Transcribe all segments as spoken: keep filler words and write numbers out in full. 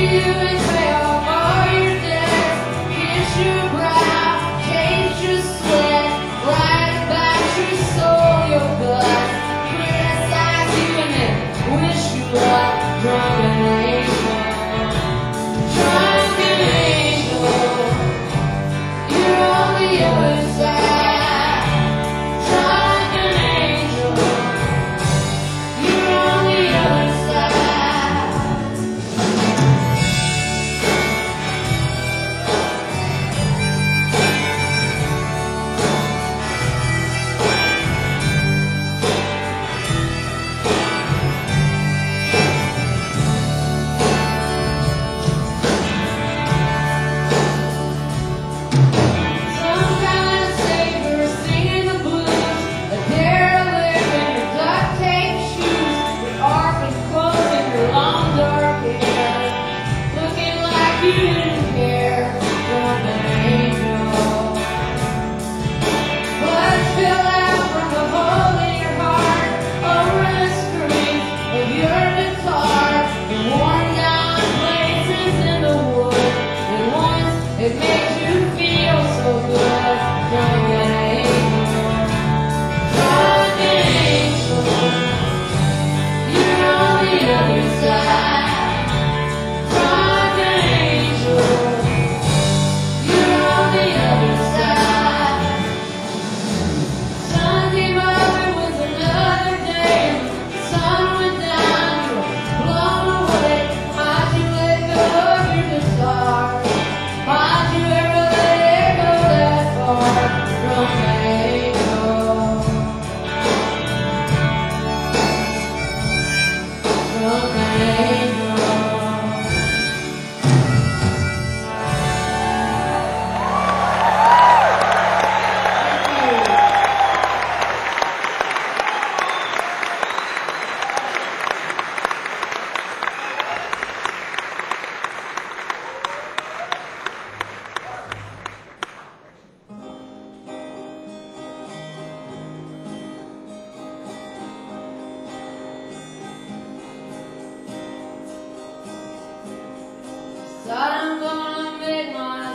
I'm gonna make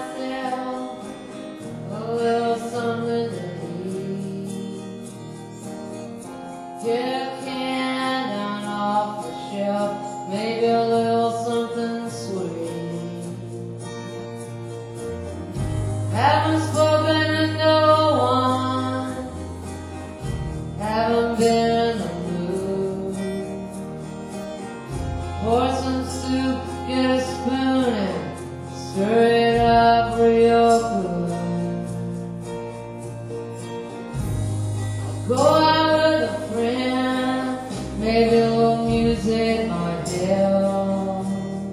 myself a little something to eat. Get a can down off the shelf, maybe a little something sweet. Haven't spoken to no one, haven't been in the mood. Pour some soup, get a spoon and stir it up real good. Go out with a friend, maybe a little music might help.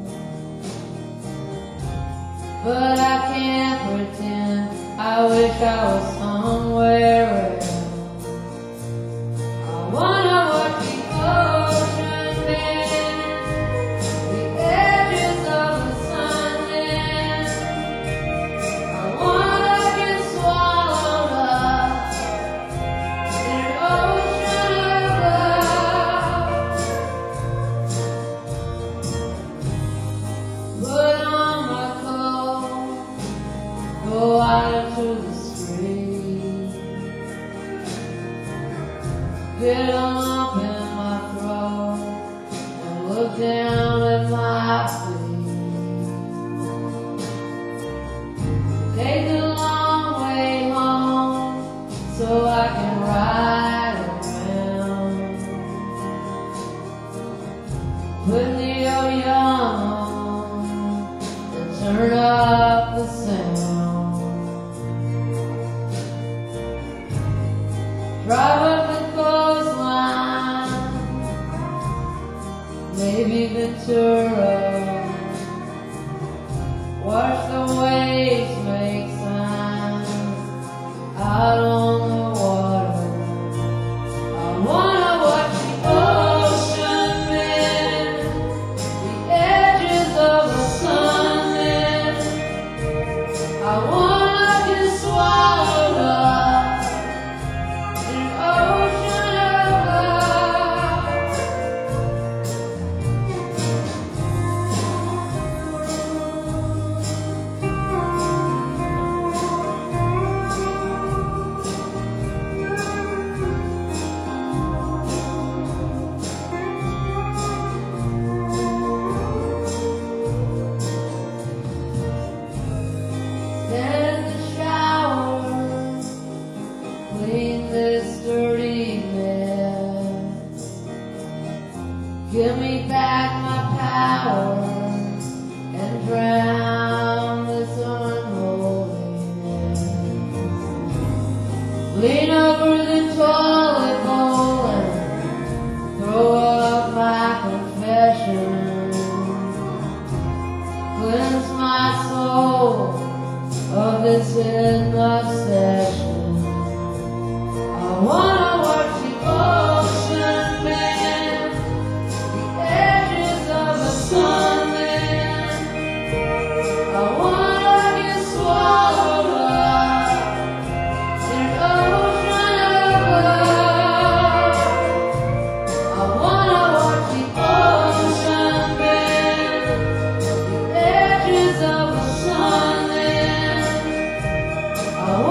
But I can't pretend, I wish I was somewhere else. I wanna watch the ocean bend, the edges of the sunset. I wanna get swallowed up in an ocean of love. Put on my coat, go out into the street, get a lump in my throat and look down at my feet. Take the long way home so I can ride around. Put Neil Young on and turn up the sound. Drive up the coastline, maybe Ventura. in obsession. I wanna watch the ocean bend, the edges of a sunland. I wanna get swallowed up in an ocean of love. I wanna watch the ocean bend, the edges of a sunland. I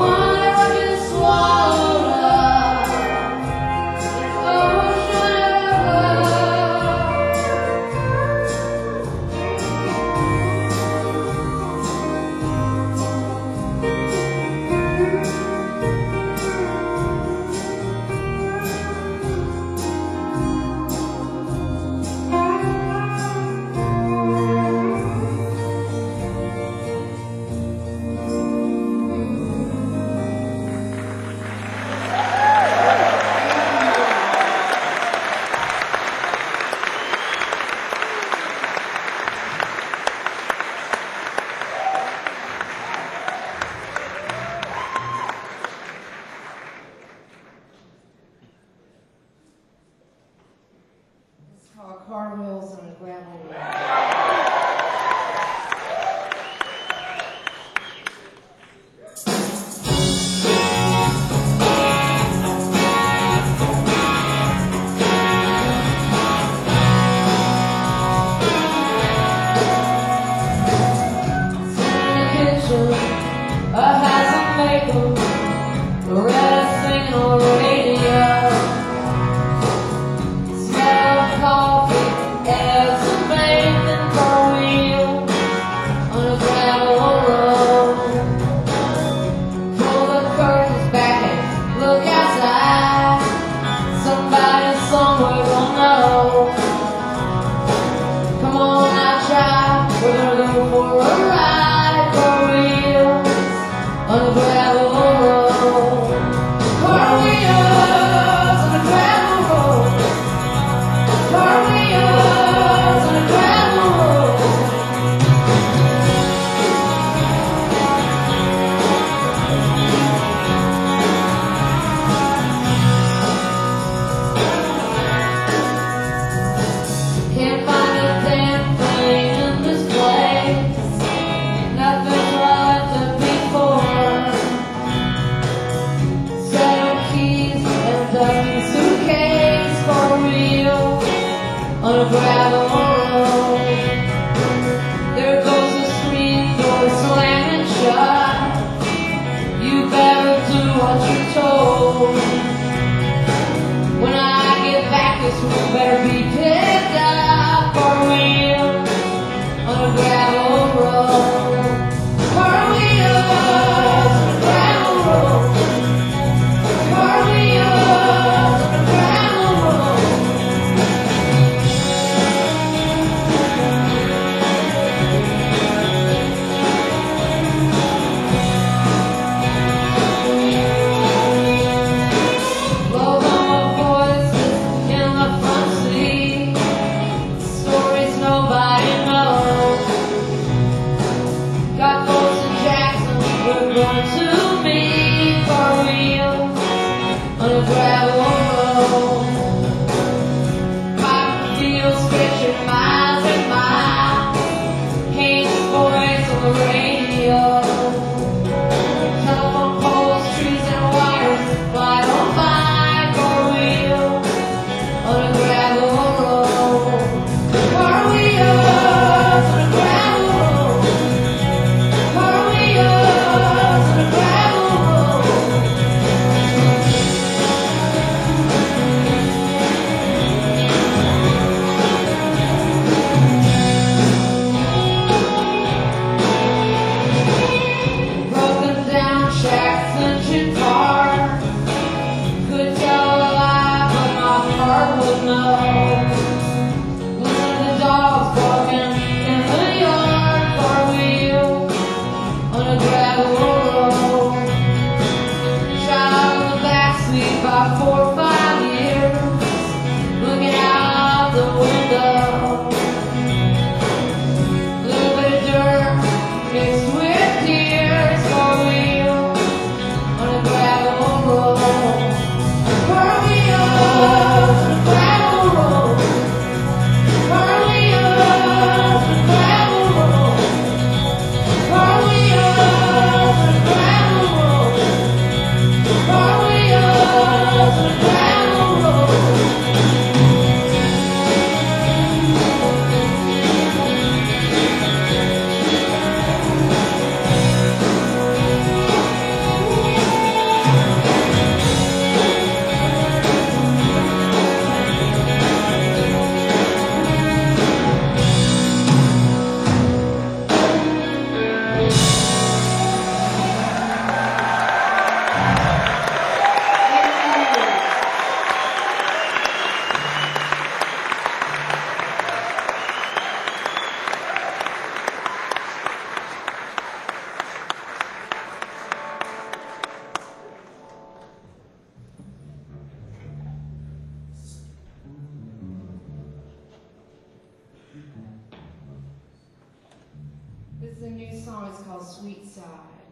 This is a new song. It's called Sweet Side.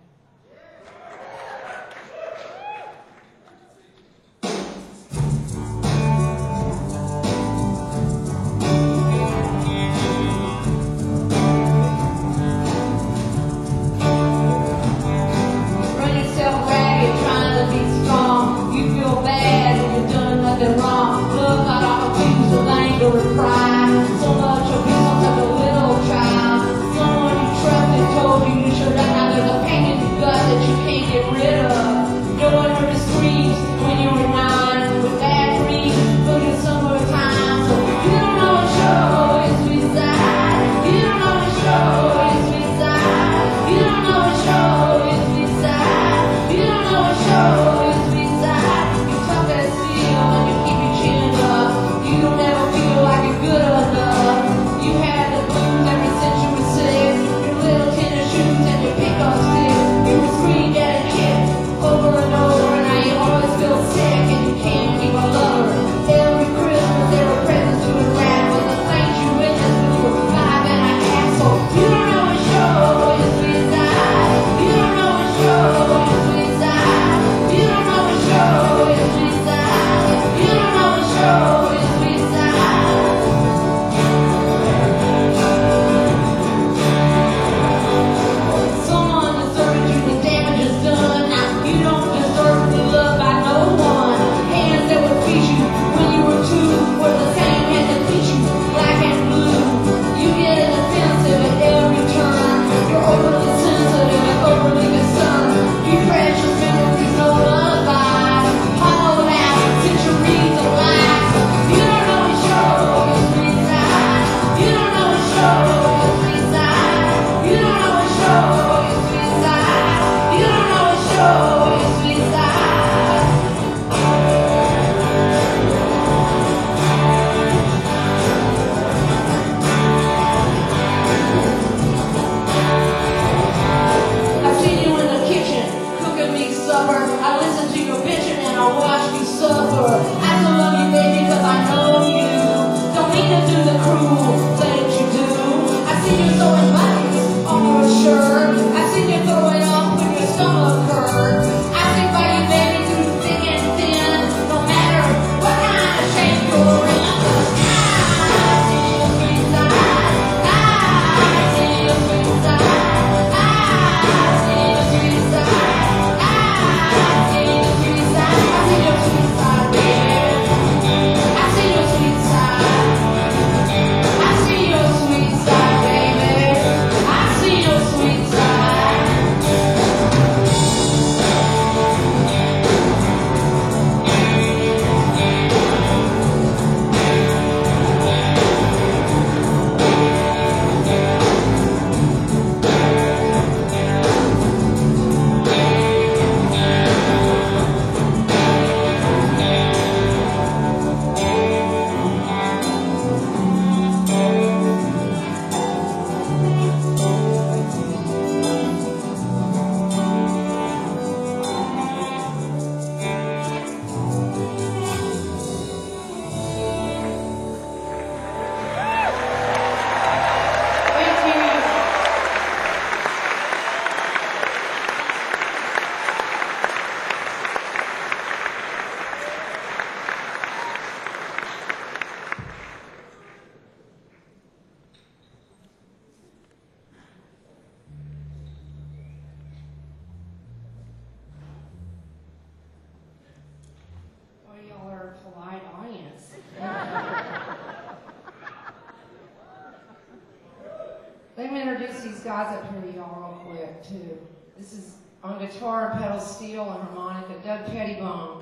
Let me introduce these guys up here to y'all real quick, too. This is on guitar, pedal steel, and harmonica, Doug Pettibone.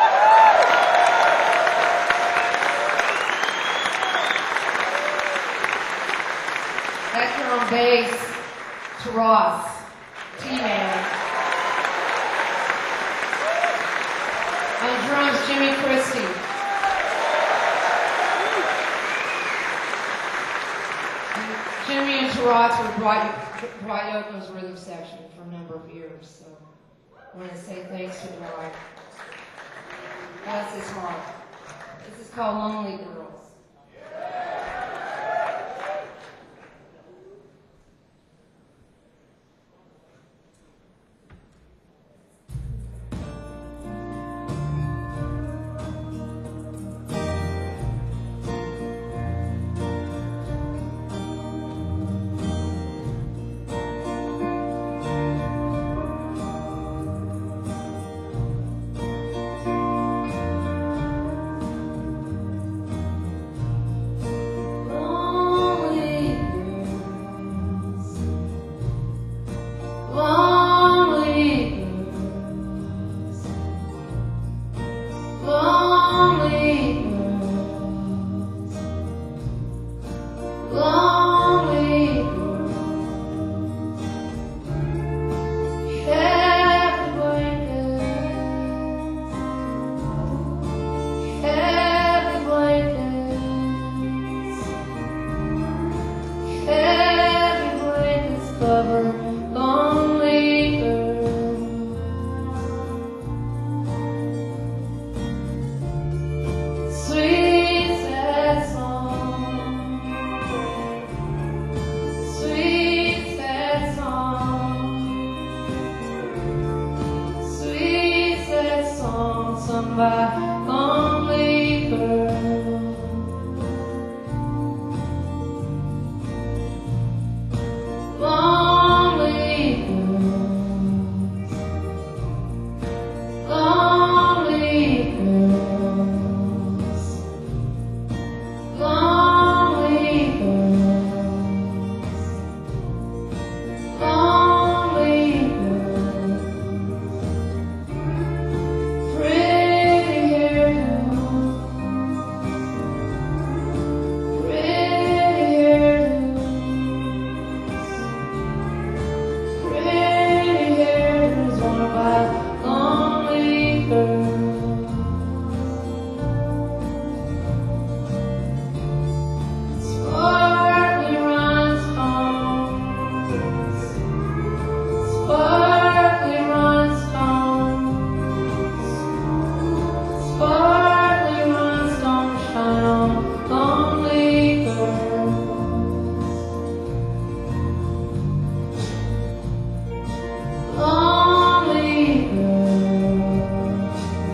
Back here on bass, Taras, T-Man. On drums, Jimmy Christie. Jimmy and Taras were Bright, Bright Yoakum's rhythm section for a number of years, so I want to say thanks to Dwight. Bless his heart. This is called Lonely Girls. lover, lonely girl. Sweet sad song, sweet sad song, sweet sad song sung by lonely girl. Lonely girls, lonely girls, lonely girls, lonely girls, pretty hair girls, pretty hair pretty hairs worn by lonely girls. Sparkly rhinestones, sparkly rhinestones, sparkly rhinestones shine on lonely girls. Lonely girls,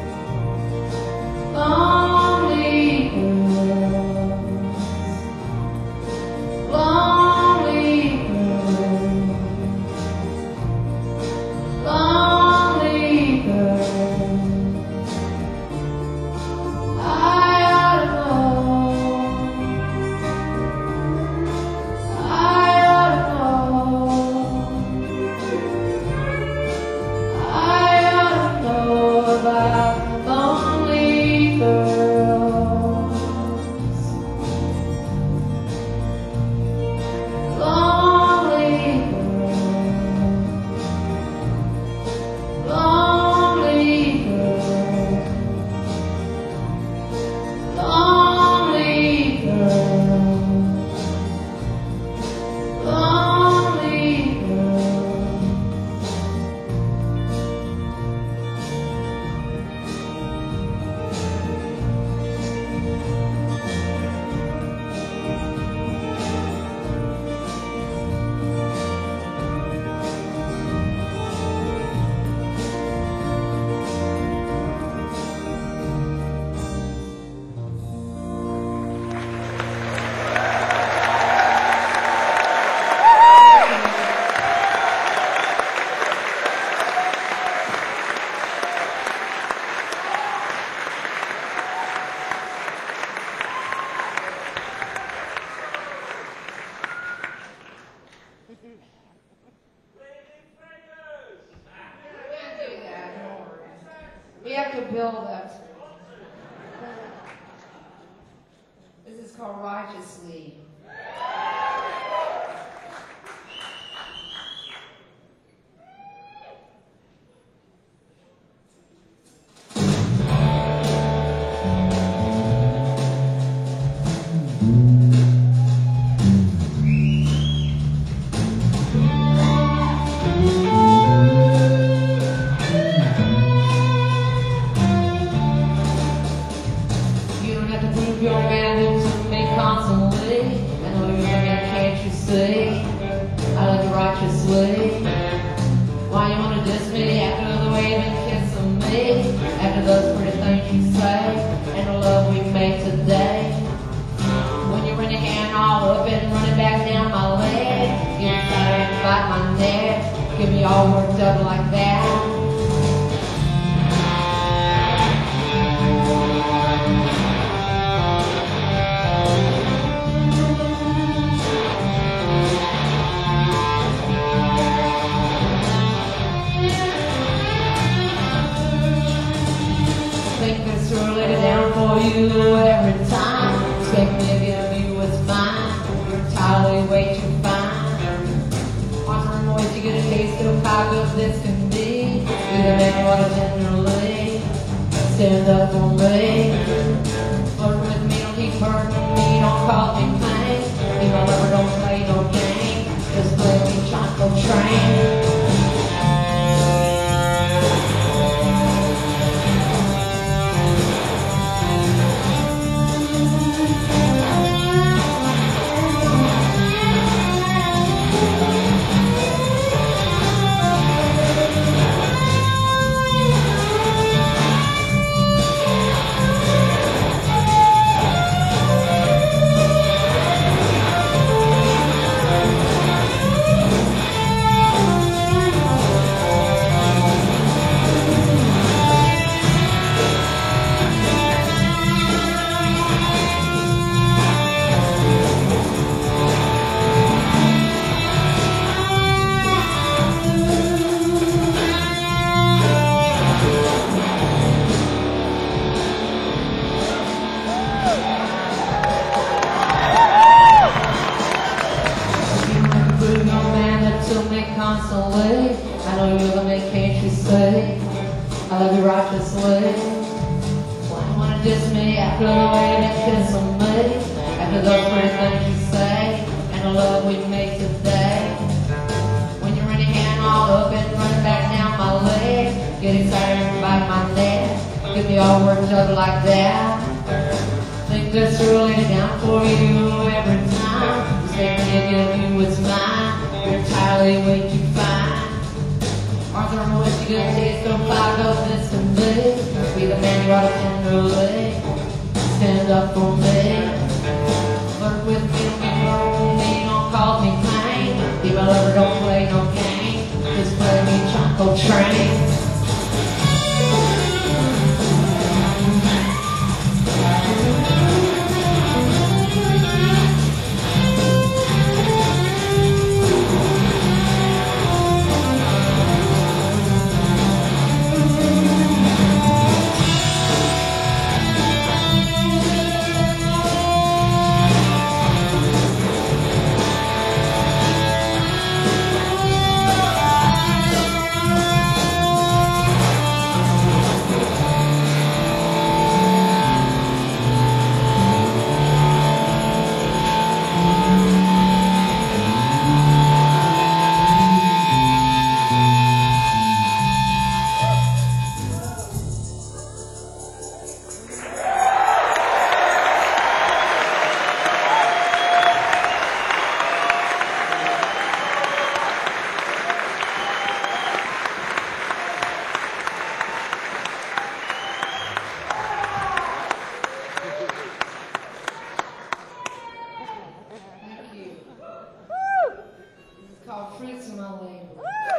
lonely girls, lonely girls, lonely girls. I ought to know, I ought to know. I ought to know about lonely girls, lonely girls, lonely girls, lonely girls, lonely girls. We have to build up. This is called Righteously. You don't have to prove your manhood to me constantly. I know you're thinking, can't you see? I live righteously. Why you wanna diss me after the way you've been kissing me? After those pretty things you say and the love we made today. When you're in your hand all up and running back down my leg, get inside and bite my neck, get me all worked up like that. Think this really down for you every time. Expect me to give you what's mine. You're entirely way too fine. On some ways to get a taste of how good this can be. You're the man what I tenderly stand up for me. Flirt with me, don't keep hurting me, don't call me pain. Be my lover, don't play no game. Just let me shine. constantly. I know you're gonna make, can't you say? I love you righteously. Why you wanna diss me after the way that kiss on me? After those pretty things you say, and the love we make today. When you're running hand all up and running back down my leg, get excited and bite my neck, get me all worked up like that. Think this really down for you every time. You say me give you what's mine. You're entirely way too fine. Arthur, I'm what you good taste, don't fight up this to me. Be the man you ought to tenderly stand up for me. Flirt with me, don't get wrong me, don't cause me pain. Be my lover, don't play no game. Just play me Chonko Train. Fruits of my labor.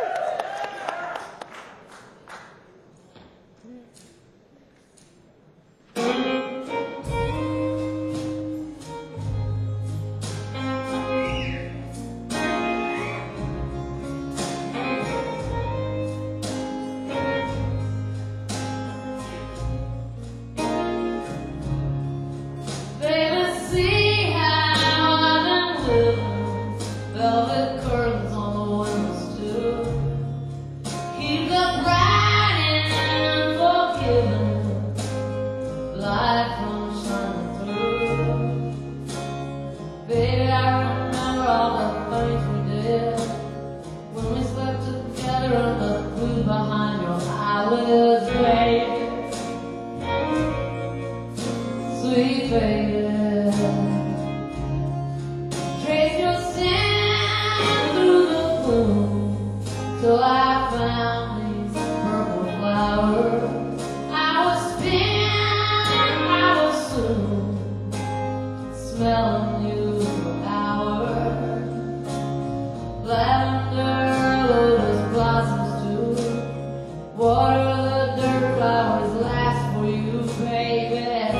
Baby, see how I've been living, velvet curtains on the windows too. Keep the bright and forgiving, light from shining through. Baby, I remember all the things we did when we slept together under the blue behind your eyelids, baby. Sweet baby, trace your sand through the gloom till I found these purple flowers. I was spent, I was soon smelling you for hours. Lavender, lotus blossoms too. Water the dirt, flowers last for you, baby.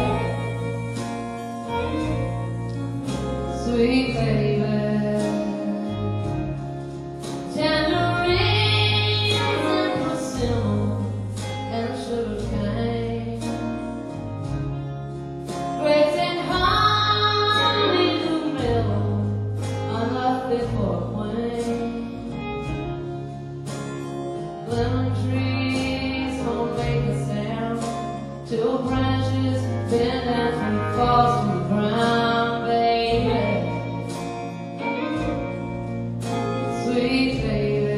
Sweet baby, tangerines and persimmon and sugar cane, grapes and honey to melon, unlucky for a queen. Lemon trees won't make a sound till branches bend and fall to the ground, baby. Sweet baby,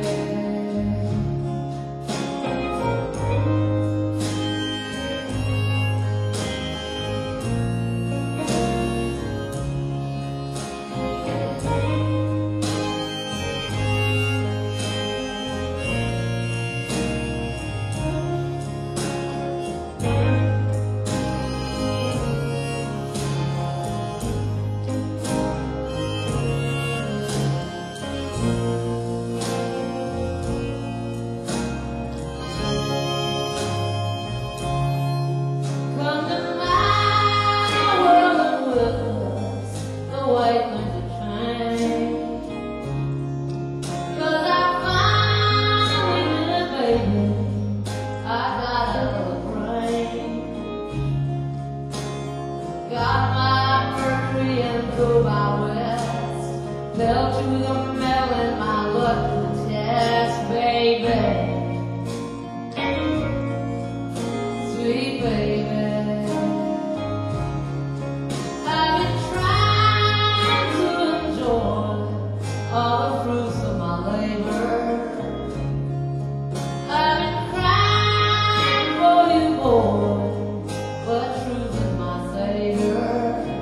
come to my world and witness the white winter train. 'Cause I finally did it, baby, I got a little brain. Got my Mercury and drove out west, fell to the metal in my luck to test. Yes, baby, sweet baby. I've been trying to enjoy all the fruits of my labor. I've been crying for you, boy, but truth is my savior.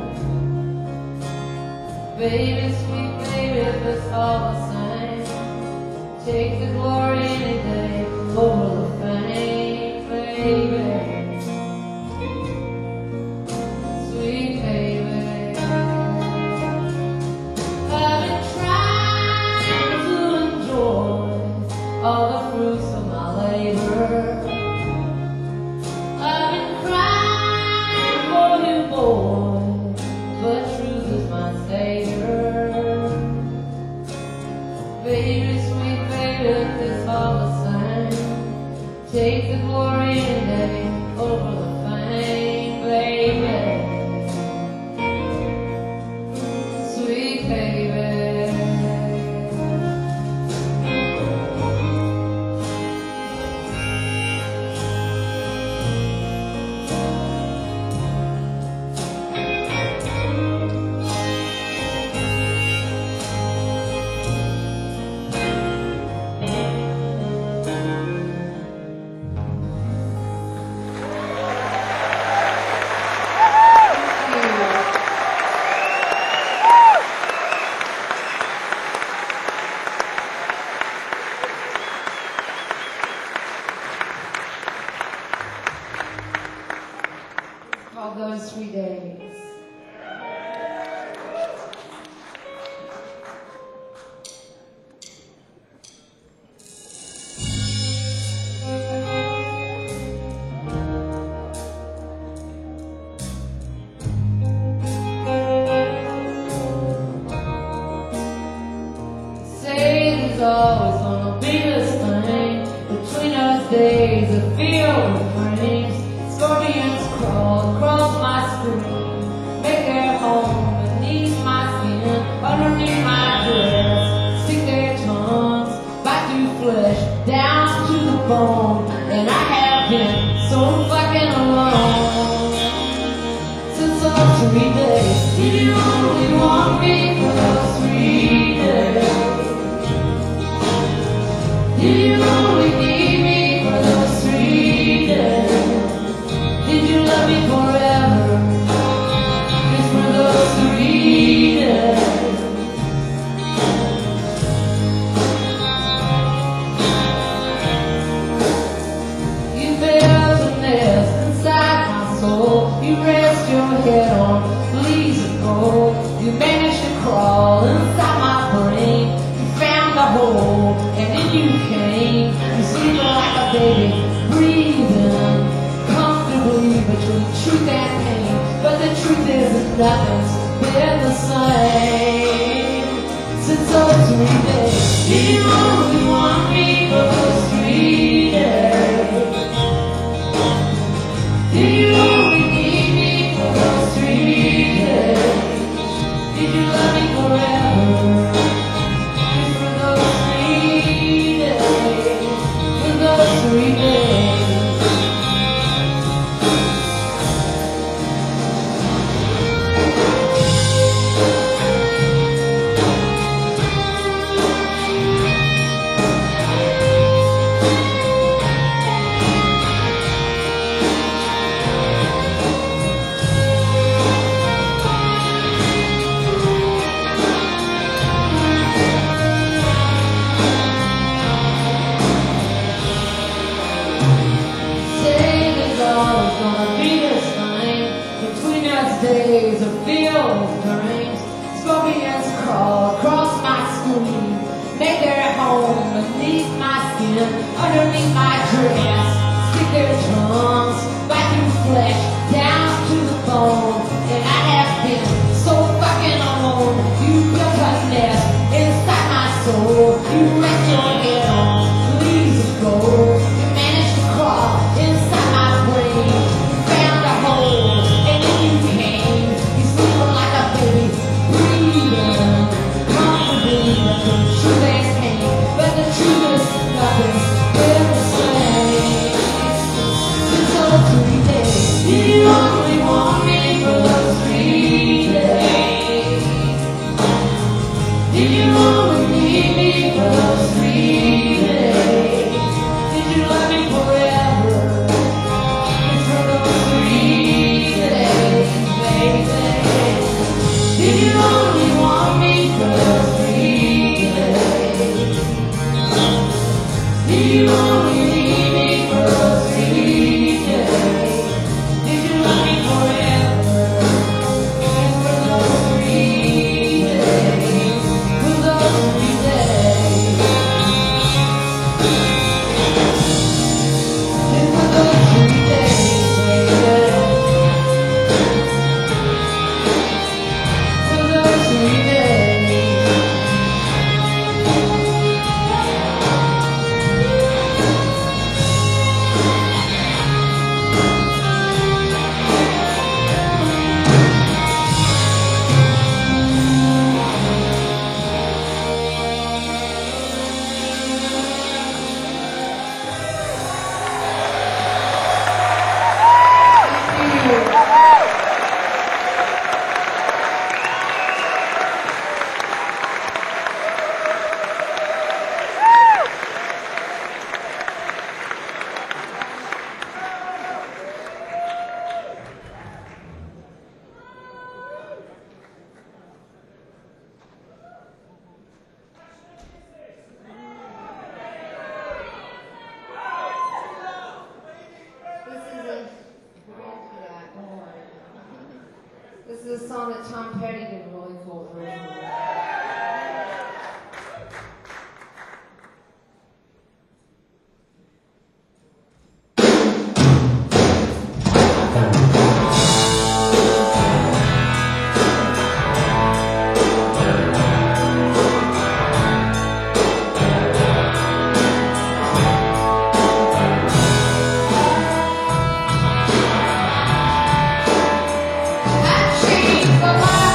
Baby, sweet baby, if it's all the same, take the glory any day over the fame, baby. Sweet baby. I've been trying to enjoy all the fruits of my labor. I've been crying for you, boy, but truth is my savior. Baby, sweet baby, it's all the same. Take the glory any day over the fame, baby. Sweet baby. All those sweet days. Satan's always gonna be this thing between us days of field and frames. Scorpions crawl across my screen, make their home beneath my skin, underneath my dress, stick their tongues, bite through flesh, down to the bone. And I have been so fucking alone since those three days. Did you only want me for those three days? Did you only need me for those three days? Did you love me forever? Just for those three days. You built a nest inside my soul. You rest your head on leaves of gold. You managed to crawl inside my brain. You found the hole, and then you came. You sleep like a baby, breathing between truth and pain, but the truth is that nothing's been the same since those three days. Did you only want me for those three days? Did you only need me for those three days? Did you love me forever? Just for those three days, for those three days. Days of fields, dreams, scorpions crawl across my screen, make their home beneath my skin, underneath my dress, stick their tongues, bite through flesh, down to the bone. And I have been so fucking alone. You built a nest inside my soul. You rest your head on leaves of gold. You managed to crawl inside my brain. You found a hole, and then you came. You sleeping like a baby, breathing comfortably. The truth ain't pain, but the truth song that Tom Petty did really cool originally. I changed the light.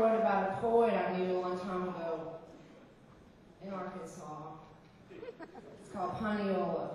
wrote about a poet I knew a long time ago in Arkansas. It's called Ponyola.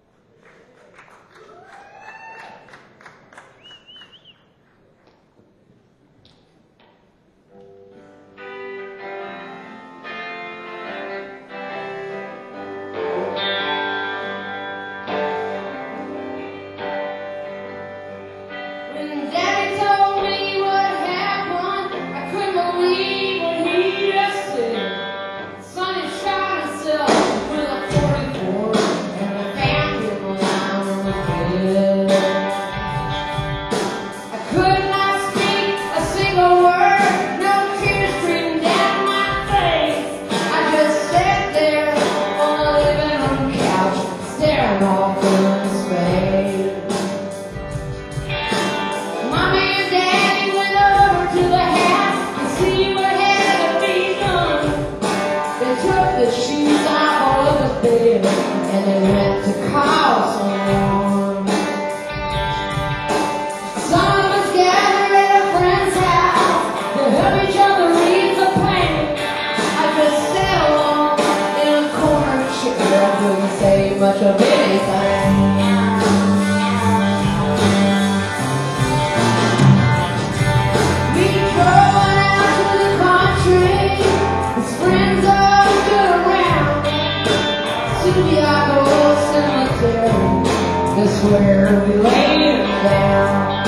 Where we laid it down.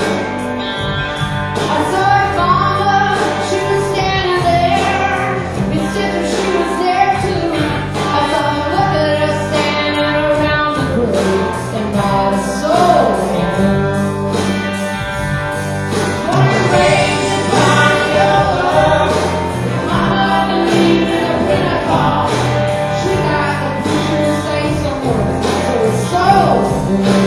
I saw her mama, she was standing there. His sister, she was there too. I saw her look at her standing around the grave and not a soul knew. What a rage upon your love. Mama believed in a Pentecost. She got the preacher to say some words, so it's so good.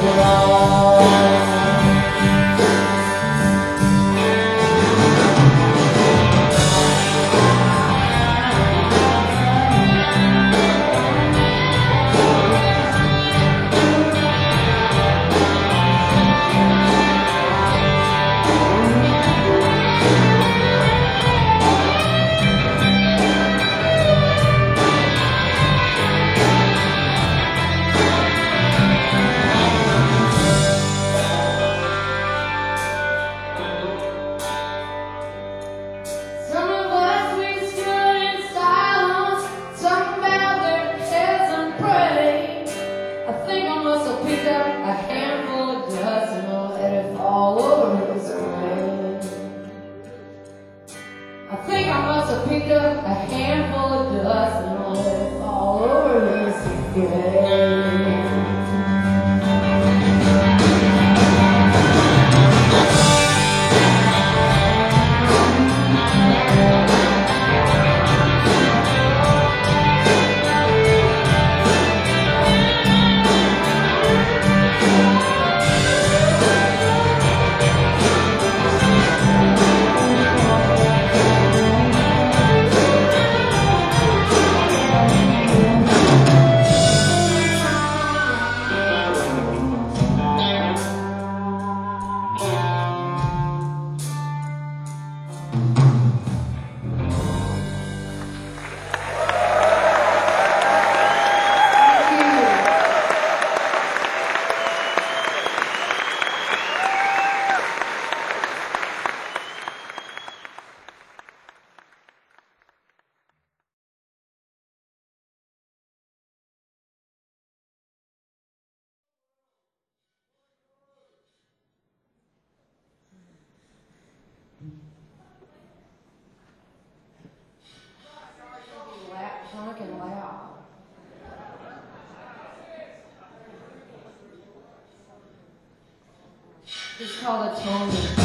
It's called Atonement.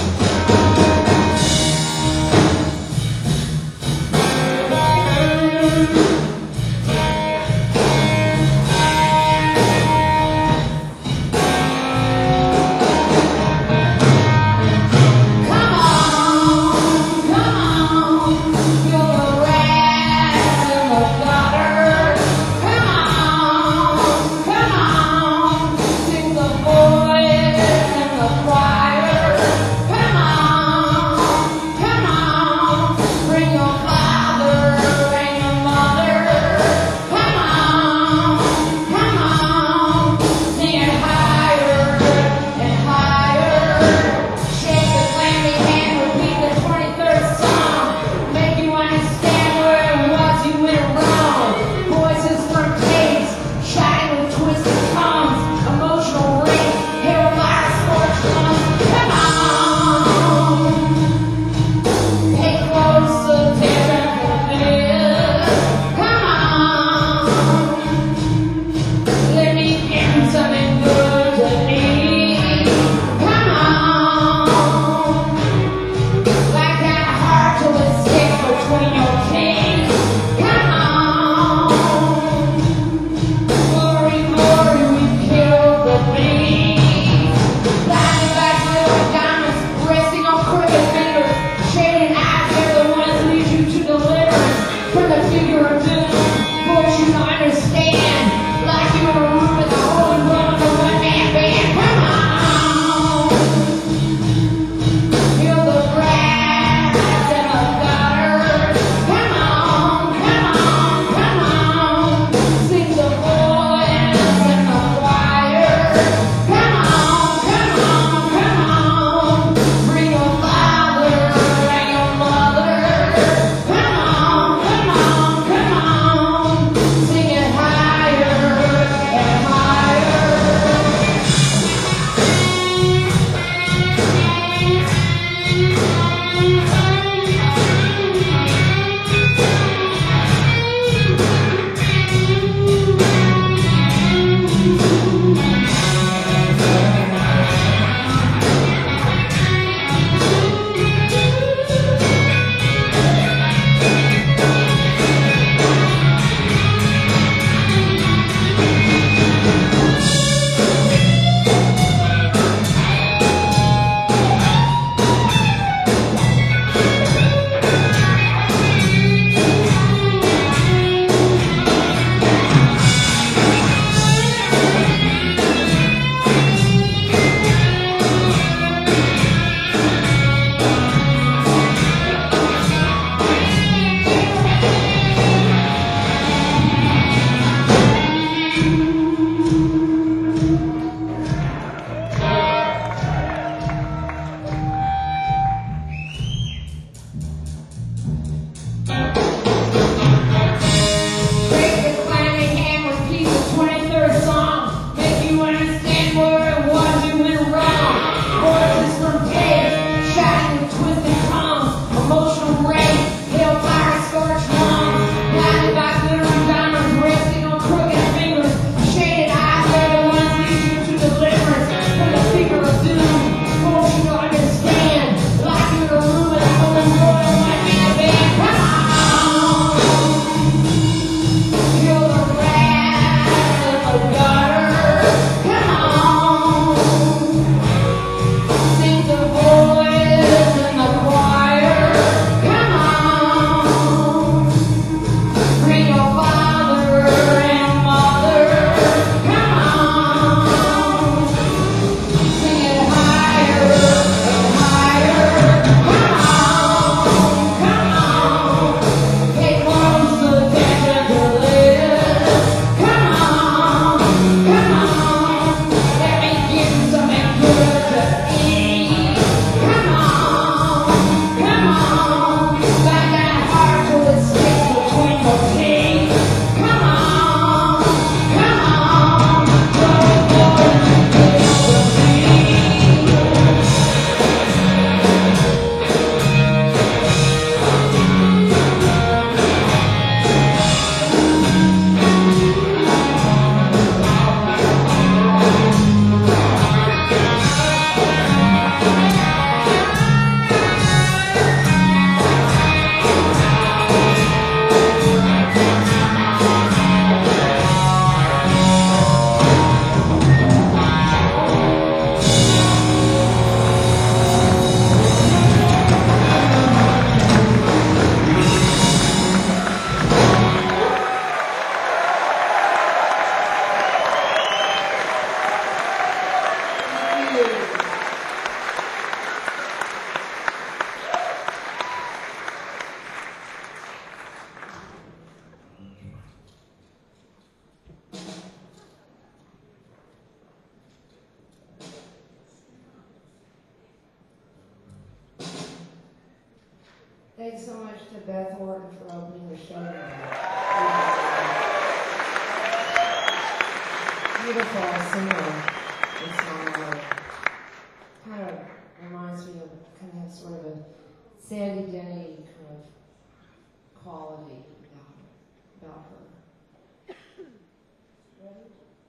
Come Thanks so much to Beth Horton for opening the show tonight. Beautiful singer. This song kind of reminds me of kind of sort of a Sandy Denny kind of quality about, about her. Ready?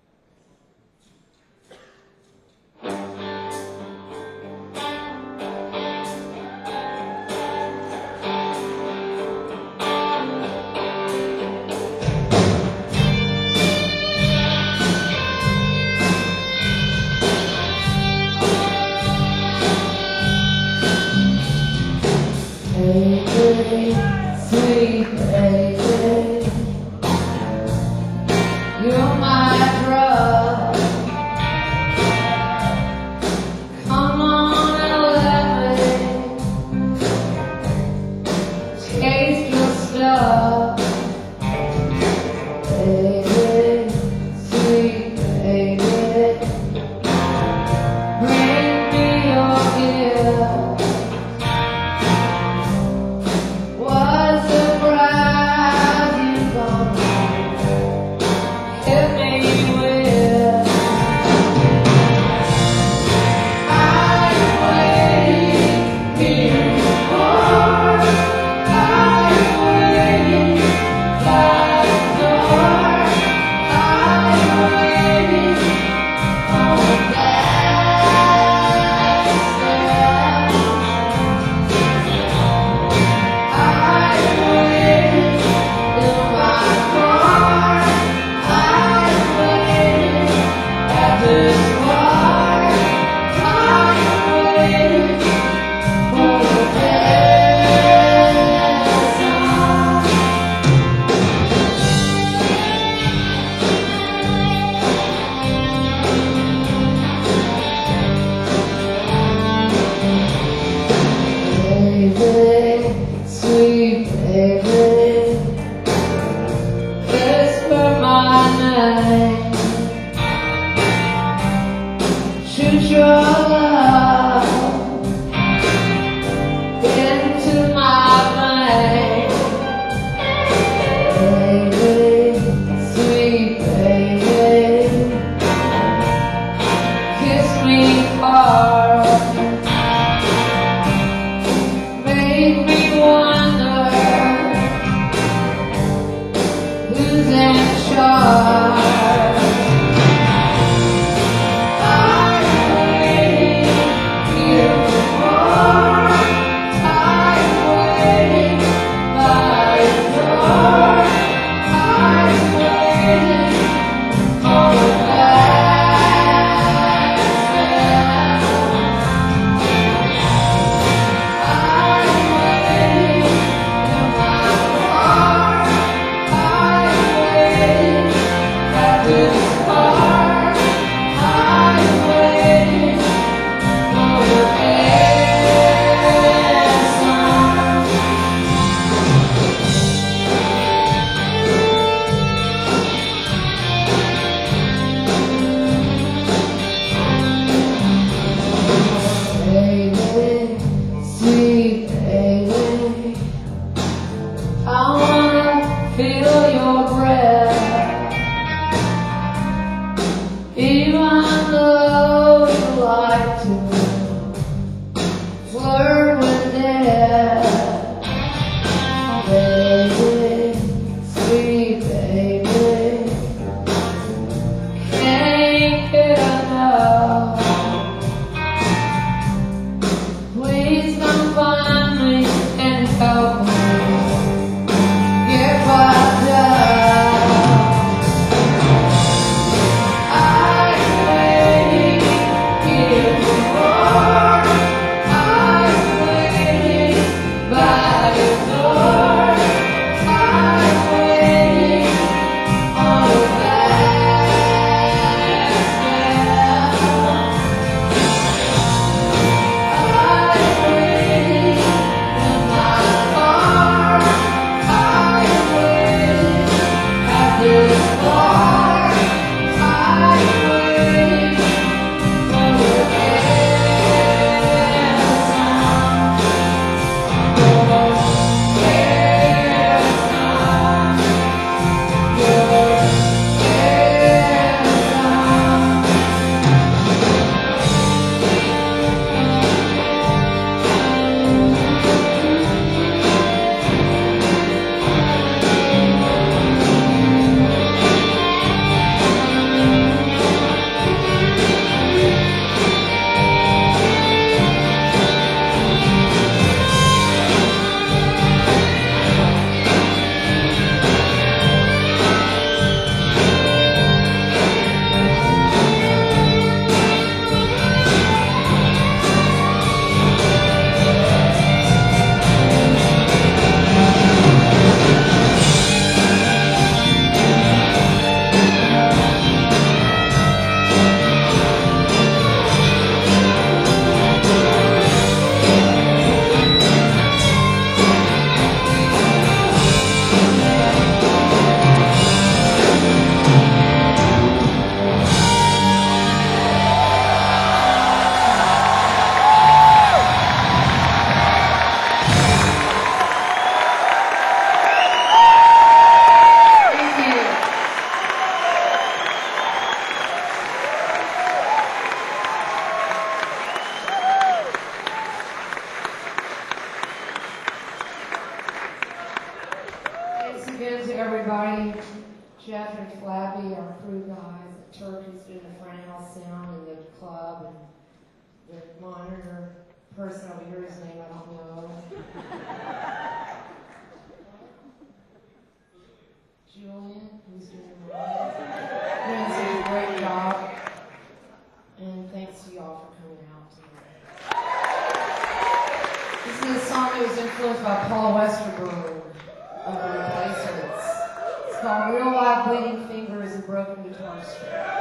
Baby, sweet baby, you're my drug. Come on and let me taste your stuff. Baby, sweet baby, bring me your gift. Was a bride. again to everybody. Jeff and Flabby, our crew guys, the Turkeys doing the front house sound and the club, and the monitor person over here, his name I don't know. Julian, who's doing the monitor. Doing such a great job. And thanks to y'all for coming out tonight. This is a song that was influenced by Paul Westerberg of the Replacements. It's called Real Live Bleeding Fingers and Broken Guitar String.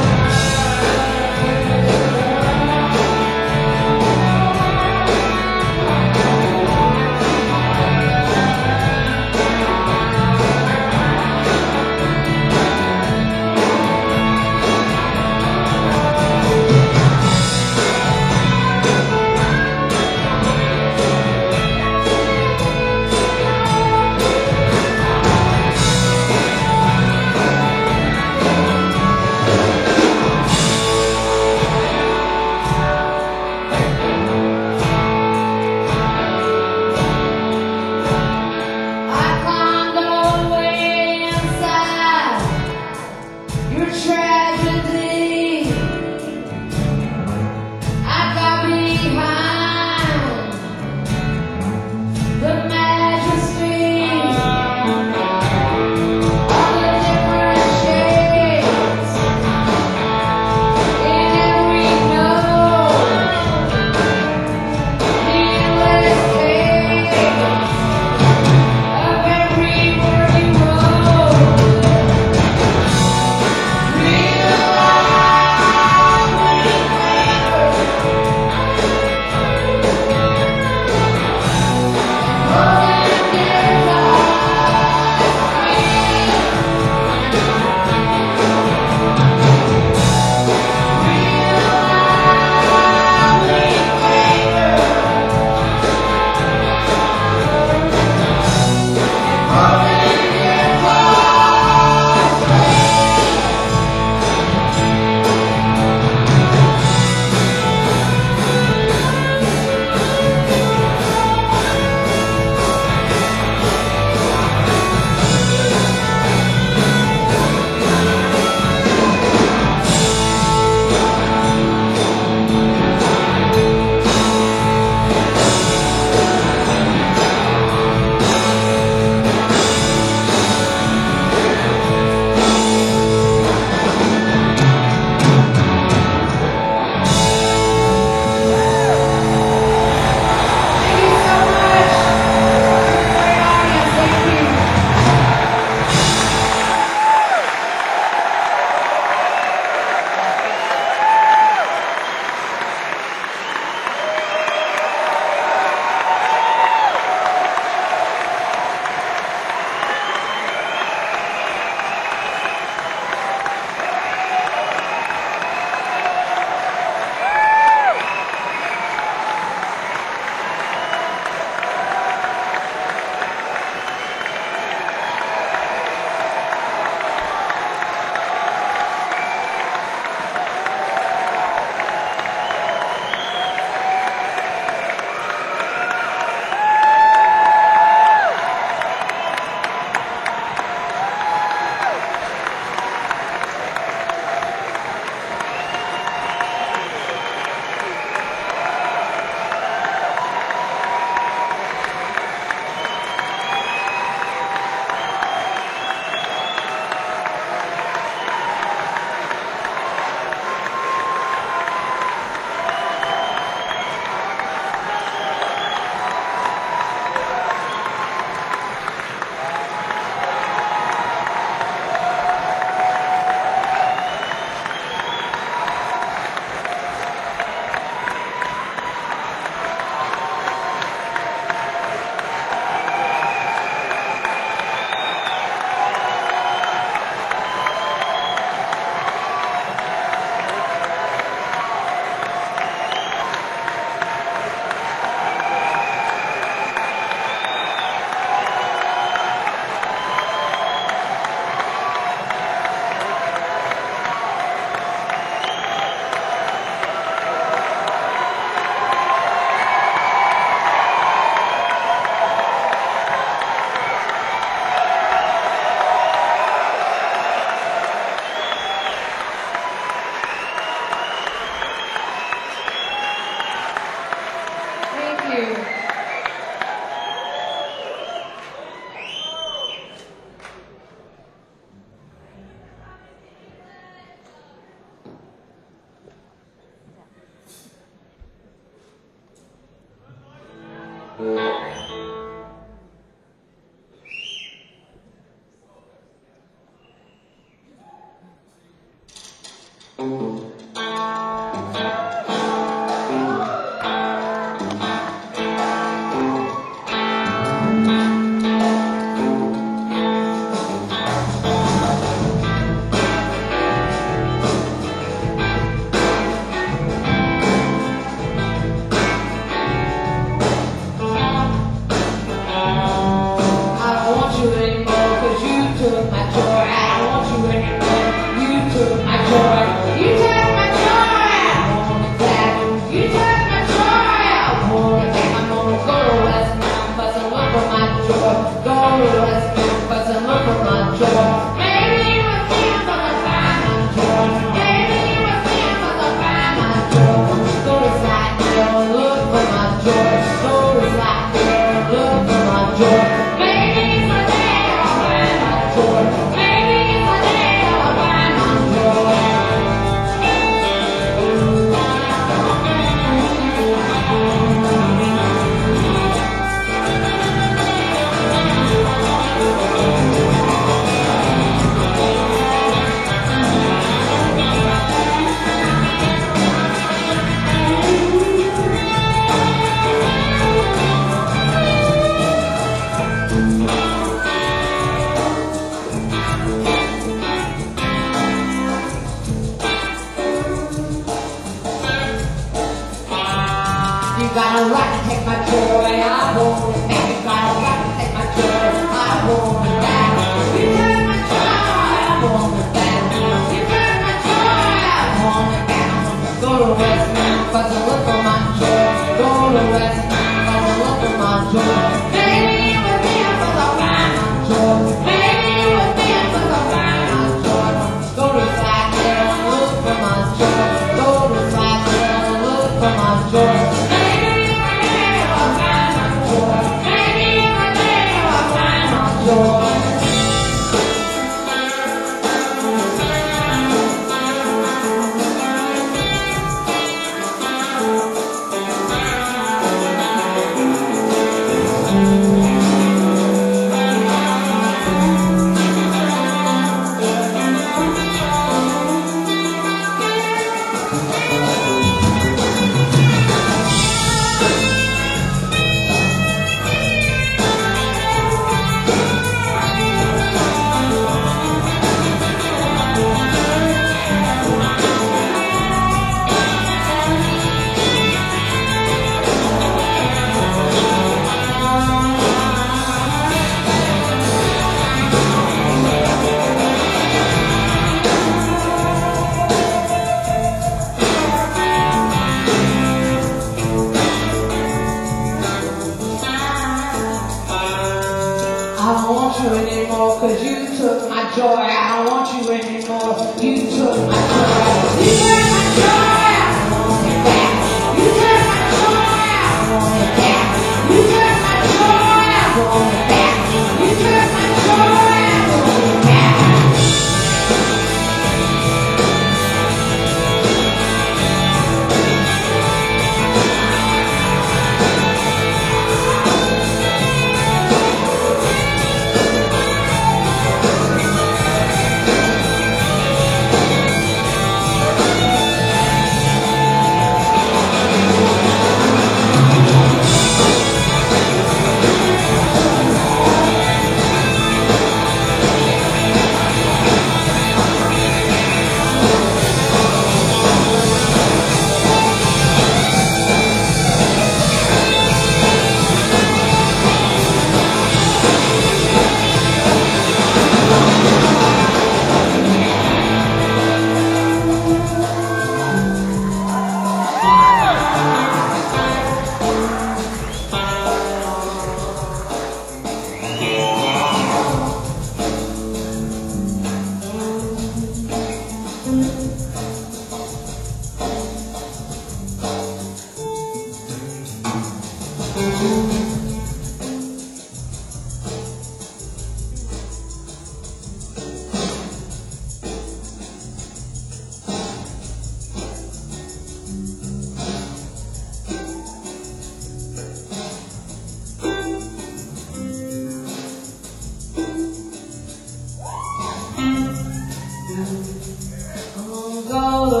Go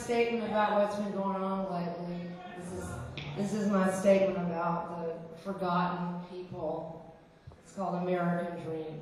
statement about what's been going on lately. This is this is my statement about the forgotten people. It's called American Dream.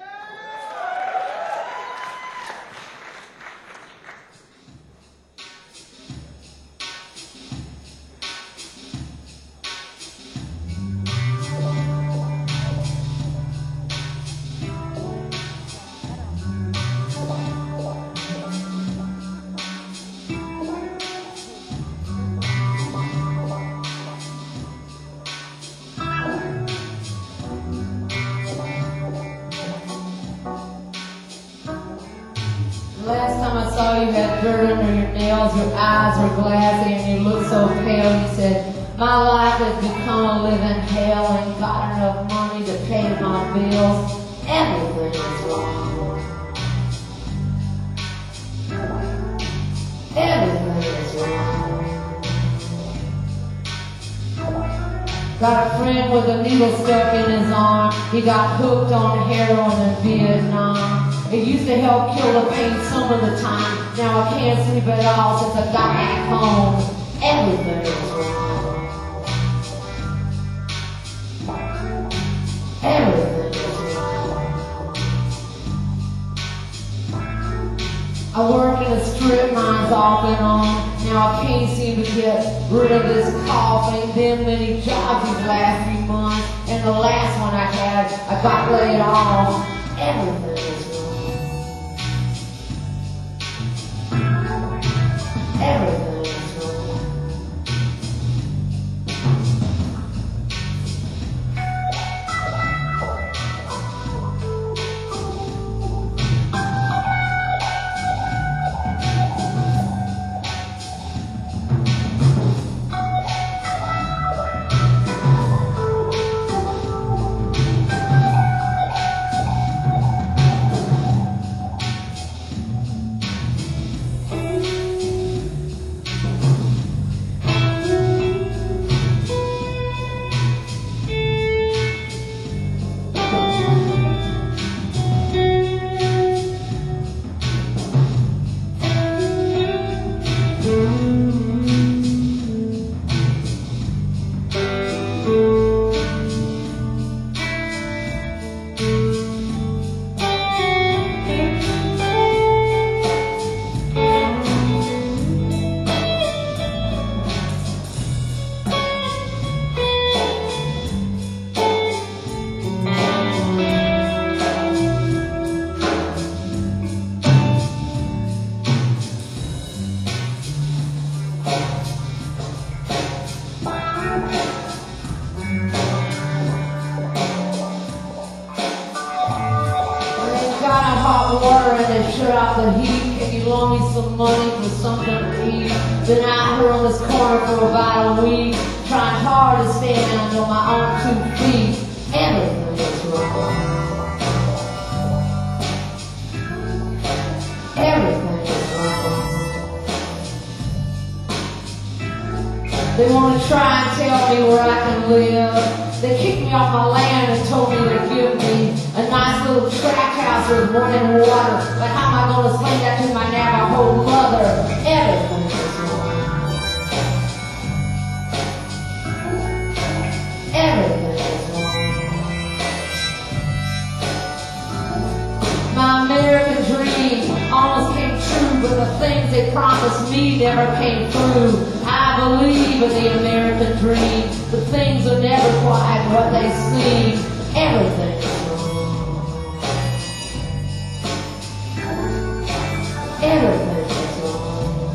Last time I saw you had dirt under your nails, your eyes were glassy, and you looked so pale. You said, my life has become a living hell, and got enough money to pay my bills. Everything is wrong. Everything is wrong. Got a friend with a needle stuck in his arm. He got hooked on heroin in Vietnam. It used to help kill the pain some of the time. Now I can't sleep at all since I got back home. Everything is wrong. Everything is wrong. I work in a strip mines off and on. Now I can't seem to get rid of this cough. Ain't been many jobs these last few months. And the last one I had, I got laid off. Everything is wrong. Everything is wrong. Water and they shut out the heat. Can you loan me some money for something to eat? Been out here on this corner for about a week, trying hard to stand on my own two feet. Everything is wrong. Everything is wrong. They want to try and tell me where I can live. They kicked me off my land and told me to give me a nice little track house with running water. But how am I going to explain that to my Navajo mother? Everything is wrong. Everything is wrong. My American dream almost came true, but the things they promised me never came through. I believe in the American dream, but things are never quite what they seem. Everything is wrong. Everything is wrong.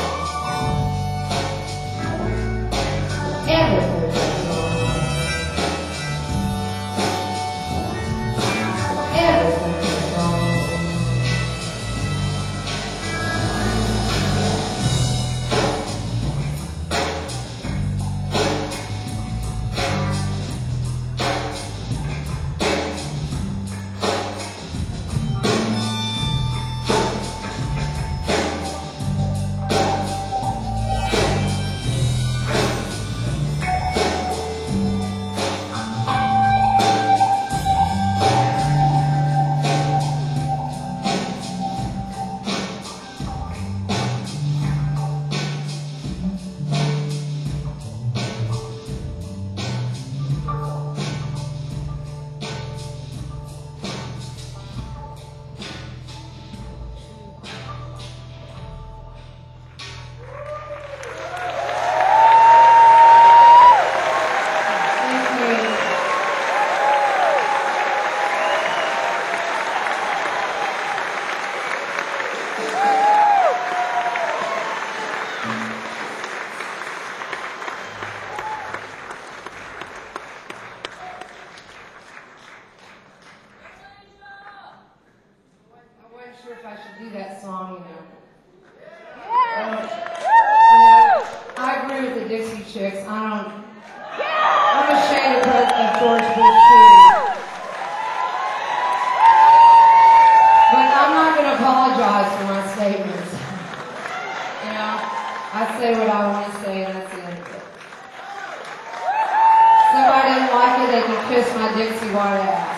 Everything is wrong. Everything is wrong. I say what I want to say, and that's the end of it. Somebody didn't like it, they can kiss my Dixie White ass.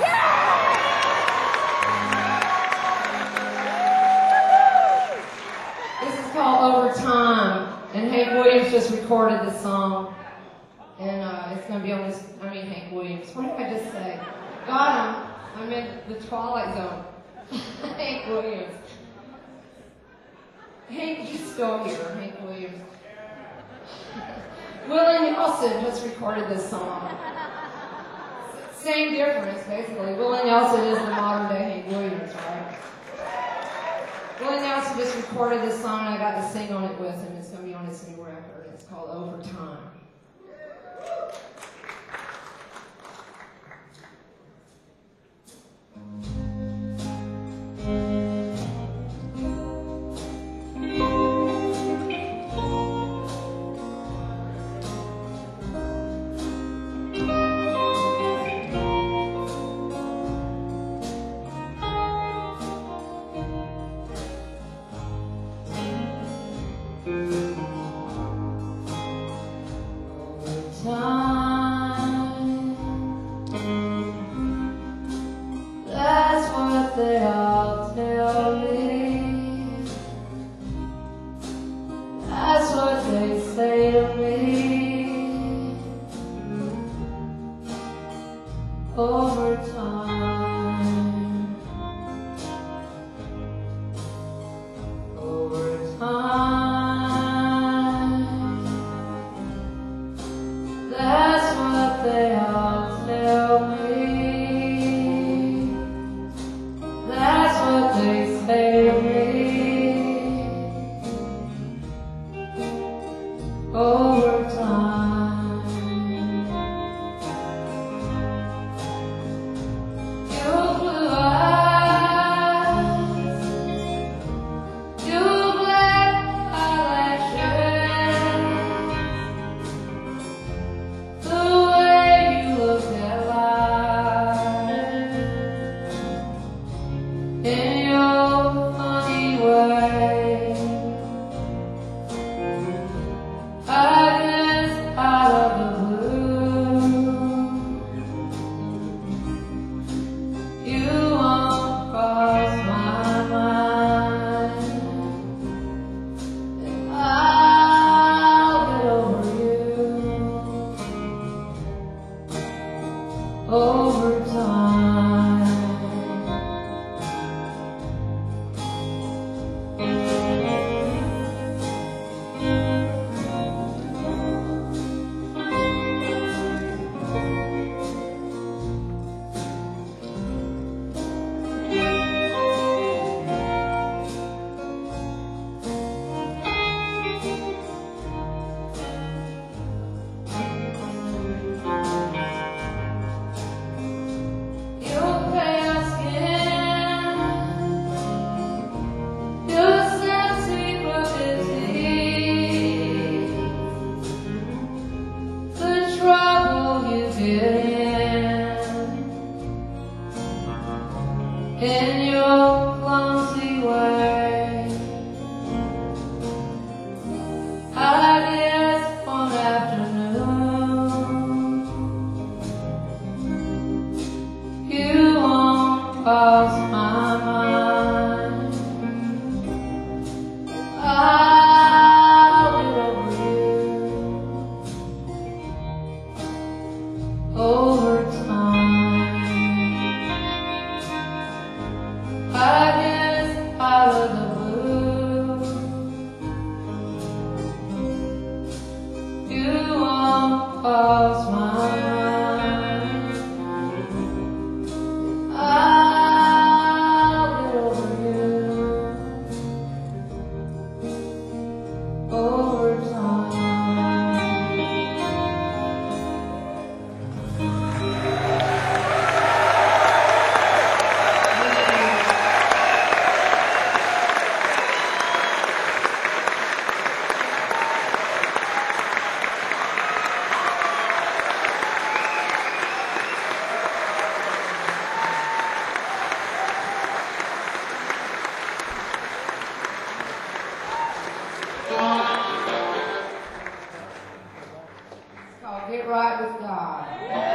This is called Over Time, and Hank Williams just recorded this song, and uh, it's going to be on this, I mean Hank Williams. What did I just say? God, I'm, I'm in the Twilight Zone. Hank Williams. Hank, you still here, Hank Williams. Willie Nelson just recorded this song. Same difference, basically. Willie Nelson is the modern day Hank Williams, right? Willie Nelson just recorded this song, and I got to sing on it with him. It's going to be on his new record. It's called Over Time. right with God.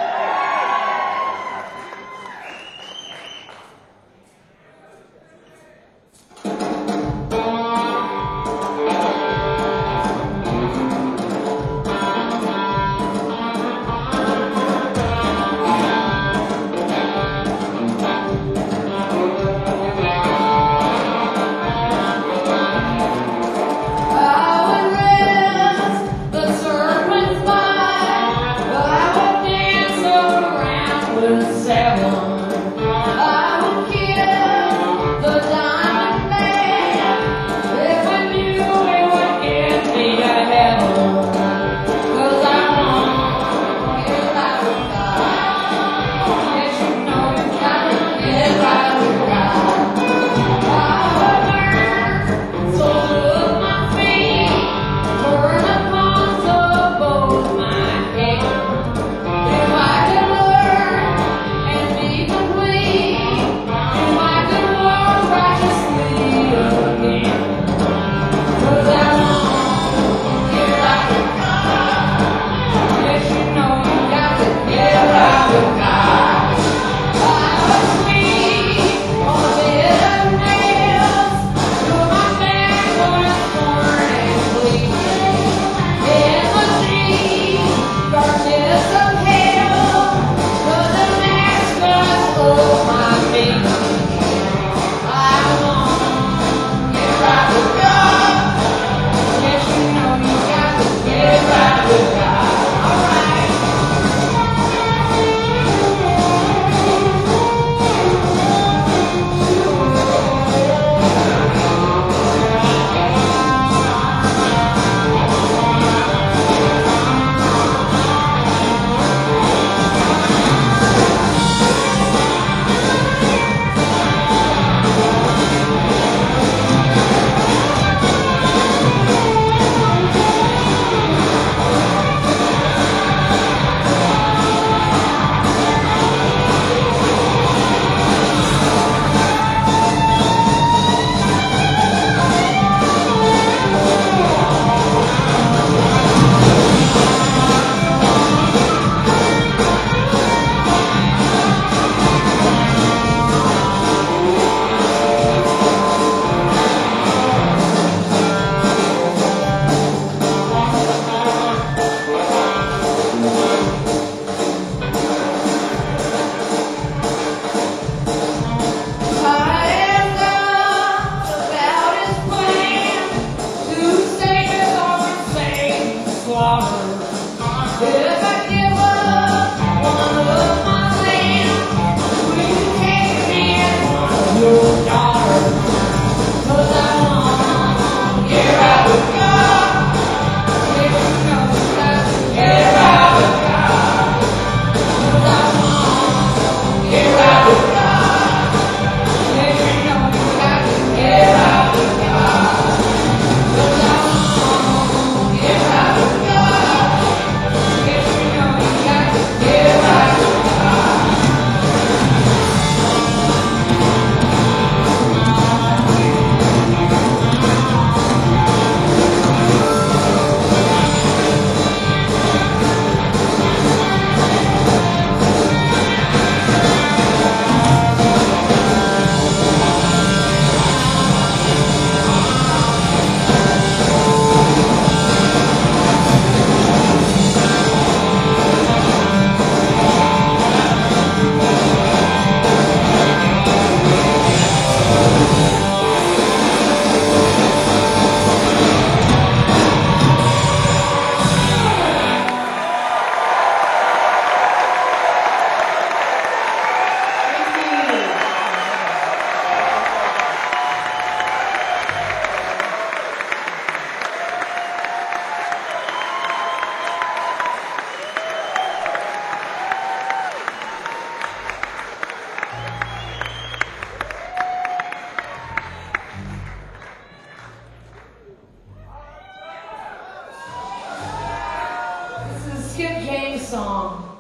Song.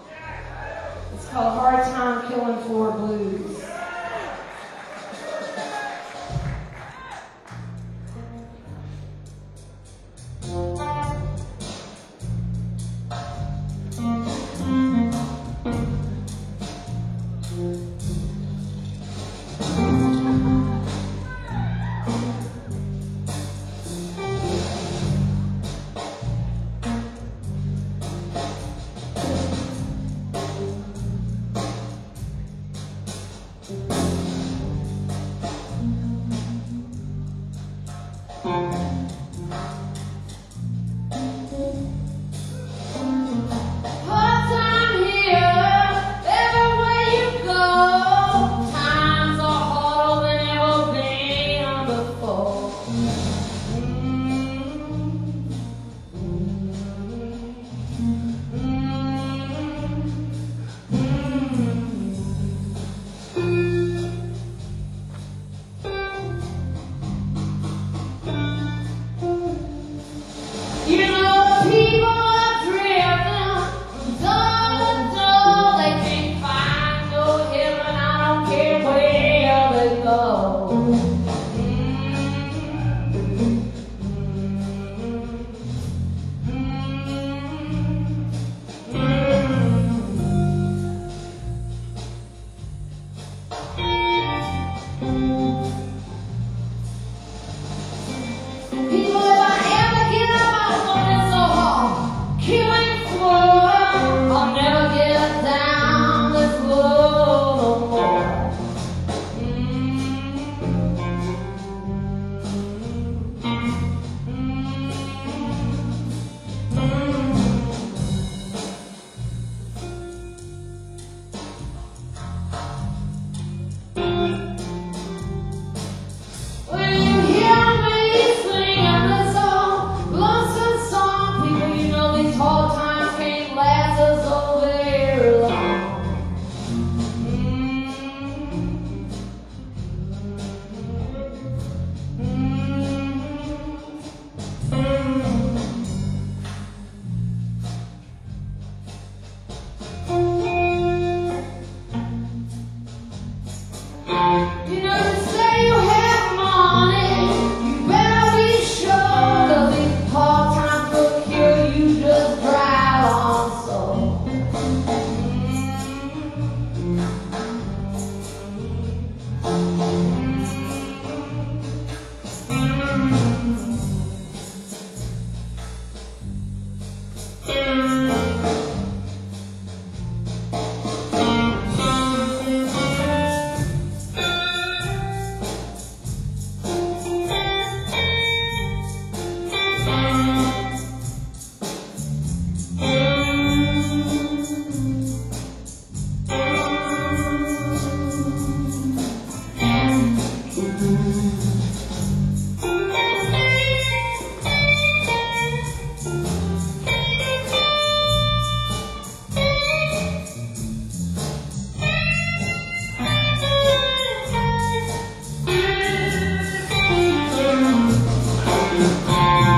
It's called Hard Time Killing Floor Blues. Mm-hmm.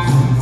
Thank you.